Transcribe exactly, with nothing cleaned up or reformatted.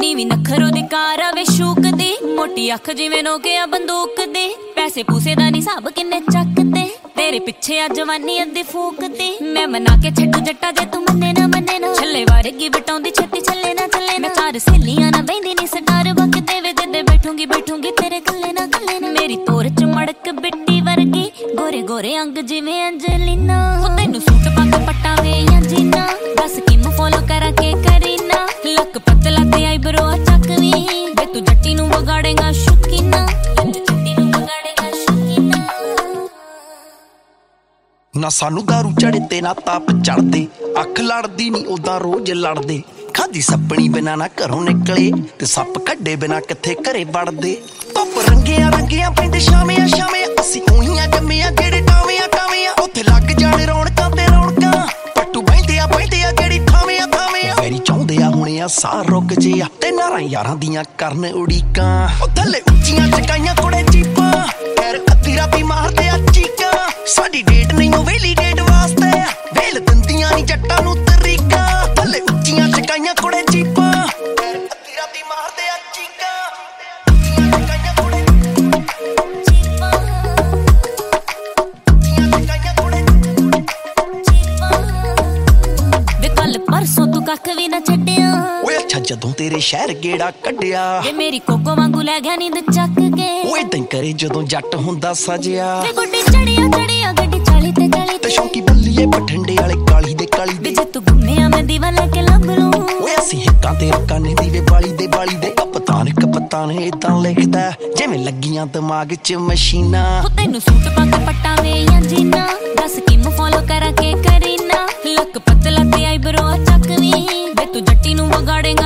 ਨੀਵੀਂ ਨਖਰੋ ਦੀ ਕਾਰ ਆਵੇ ਸ਼ੂਕ ਦੀ, ਮੋਟੀ ਅੱਖ ਜਿਵੇਂ ਨੋਕਿਆ ਬੰਦੂਕ ਦੀ, ਪੈਸੇ ਪੂਸੇ ਦਾ ਨੀ ਹਿਸਾਬ ਕਿੰਨੇ ਚੱਕਦੇ, ਤੇਰੇ ਪਿੱਛੇ ਆ ਜਵਾਨੀ ਅੱਧੀ ਫੂਕਦੀ। ਮੈਂ ਮਨਾ ਕੇ ਛੱਡੂ ਜੱਟਾ ਜੇ ਤੂੰ ਮੰਨੇ ਨਾ ਮੰਨੇ ਨਾ, ਛੱਲੇ ਵਾਰਗੀ ਬਟਾਉਂਦੀ ਛੇਤੀ ਛੱਲੇ ਨਾ ਚੱਲੇ ਨਾ, ਚਾਰ ਸਹੇਲੀਆਂ ਨਾ ਬਹਿੰਦੀ ਨੀ ਸਟਾਰ ਬਕਦੇ ਵੇ ਜਦੇ ਬੈਠੂਗੀ ਬੈਠੂਗੀ ਤੇਰੇ ਕੱਲੇ ਨਾ ਕੱਲੇ ਨਾ। ਮੇਰੀ ਤੋਰ ਚ ਮੜਕ ਬਿੱਟੀ ਵਰਗੀ, ਗੋਰੇ ਗੋਰੇ ਅੰਗ ਜਿਵੇਂ ਅੰਜਲੀਨਾ, ਉਹ ਤੈਨੂੰ ਸੂਟ ਪਾ ਕੇ ਪੱਟਾਂ ਵੇ ਜਾਂ ਜੀਨਾ, ਦੱਸ ਕਿਨੂੰ ਫੋਲੋ ਕਰਾਂ ਕੇ ਕਰੀਨਾ, ਲੱਕ ਪਤਲਾ ਤੇ ਆਈਬਰੋ ਚੱਕਵੀਂ ਵੇ ਤੂੰ ਜੱਟੀ ਨੂੰ ਵਿਗਾੜੇਗਾ ਸ਼ੁਕੀਨਾ, ਜੱਟੀ ਨੂੰ ਵਿਗਾੜੇਗਾ ਸ਼ੁਕੀਨਾ। ਨਾ ਸਾਨੂੰ ਦਾਰੂ ਚੜੇ ਤੇ ਨਾ ਤਾਪ ਚੜਦੇ, ਅੱਖ ਲੜਦੀ ਨੀ ਉਦਾਂ ਰੋਜ਼ ਲੜਦੇ, ਖਾਦੀ ਸੱਪਣੀ ਬਿਨਾ ਨਾ ਘਰੋਂ ਨਿਕਲੇ ਤੇ ਸੱਪ ਕੱਢੇ ਬਿਨਾ ਕਿੱਥੇ ਘਰੇ ਵੜਦੇ। ਧੁੱਪ ਰੰਗੀਆਂ ਰੰਗੀਆਂ ਪੈਂਦੇ ਸ਼ਾਮਿਆਂ ਸ਼ਾਮਿਆਂ, ਅਸੀਂ ਉਹੀਆਂ ਜੰਮੀਆਂ ਜਿਹੜੇ ਟਾਵਿਆਂ ਟਾਵਿਆਂ, ਉੱਥੇ ਲੱਗ ਜਾਣੇ ਰੌਣਕਾਂ ਤੇ ਰੌਣਕਾਂ, ਪੱਟੂ ਬਹਿੰਦੇ ਆ ਬਹਿੰਦੇ ਆ ਜਿਹੜੀ ਥਾਵਿਆਂ ਥਾਵਿਆਂ, ਮੇਰੀ ਚਾਹੁੰਦੇ ਆ ਹੁਣੇ ਆ ਸਾਹ ਰੁਕ ਜੇ ਆ ਤੇ ਨਾਰਾਂ ਯਾਰਾਂ ਦੀਆਂ ਕਰਨ ਉਡੀਕਾਂ, ਉਹ ਥੱਲੇ ਉੱਚੀਆਂ ਚਕਾਈਆਂ ਕੁੜੇ ਚੀਪਾਂ, ਪੈਰ ਅੱਧੀ ਰਾਤੀ ਮਾਰਦੇ ਆ ਚੀਕਾਂ, ਸਾਡੀ ਡੇਟ ਨਹੀਂ ਉਹ ਵੇਲੀ ਡੇਟ ਵਾਸਤੇ, ਵੇਲ ਦਿੰਦੀਆਂ ਨੀ ਜੱਟਾਂ ਨੂੰ ਤਰੀਕਾਂ, ਥੱਲੇ ਉੱਚੀਆਂ ਚਕਾਈਆਂ ਕੁੜੇ ਚੀਪਾਂ, ਪੈਰ ਅੱਧੀ ਰਾਤੀ ਮਾਰਦੇ ਆ ਚੀਕਾਂ, ਉੱਚੀਆਂ ਚਕਾਈਆਂ ਕੁੜੇ ਚੀਪਾਂ, ਉੱਚੀਆਂ ਚਕਾਈਆਂ ਕੁੜੇ ਚੀਪਾਂ। ਵੇ ਕੱਲ ਪਰਸੋਂ ਤੂੰ ਕੱਖ ਵੀ ਨਾ ਛੱਡਿਆ, ਓਏ ਅੱਛਾ ਜਦੋਂ ਤੇਰੇ ਸ਼ਹਿਰ ਗੇੜਾ ਕੱਢਿਆ, ਵੇ ਮੇਰੀ ਕੋਕੋ ਵਾਂਗੂ ਲੈ ਗਿਆ ਨੀਂਦ ਚੱਕ ਕੇ, ਓਏ ਏਦਾਂ ਹੀ ਕਰੇ ਜਦੋਂ ਜੱਟ ਹੁੰਦਾ ਸਜਿਆ, ਵੇ ਗੁੱਡੀ ਚੜਿਆ ਚੜਿਆ ਗੱਡੀ ਚਾਲੀ ਤੇ ਚਾਲੀ ਤੇ ਸ਼ੌਂਕੀ ਬੱਲੀਏ ਬਠਿੰਡੇ ਵਾਲੇ ਕਾਲੀ ਦੇ ਕਾਲੀ ਵੇ ਦੇ, ਜੇ ਤੂੰ ਘੁੰਮਿਆ ਮੈਂ ਦੀਵਾ ਲੈ ਕੇ ਲੱਭ ਲੂੰ, ਓਏ ਅਸੀਂ ਹਿੱਕਾਂ ਤੇ ਰਕਾਨੇ ਦੀ ਵੇ ਬਾਲੀ ਦੇ ਬਾਲੀ ਦੇ, ਕਪਤਾਨ ਕਪਤਾਨ ਏਦਾਂ ਲਿਖਦਾ ਜਿਵੇਂ ਲੱਗੀਆਂ ਦਿਮਾਗ 'ਚ ਮਸ਼ੀਨਾਂ, ਉਹ ਤੈਨੂੰ ਸੂਟ ਪਾ ਕੇ ਪੱਟਾਂ ਵੇ ਜਾਂ ਜੀਨਾ, ਦੱਸ ਕਿਨੂੰ ਫੋਲੋ ਕਰਾਂ ਕੇ ਕਰੀਨਾ, ਲੱਕ ਪਤਲਾ ਤੇ ਆਈਬਰੋ ਚੱਕਵੀਂ ਵੇ ਤੂੰ ਜੱਟੀ ਨੂੰ ਵਿਗਾੜੇਗਾ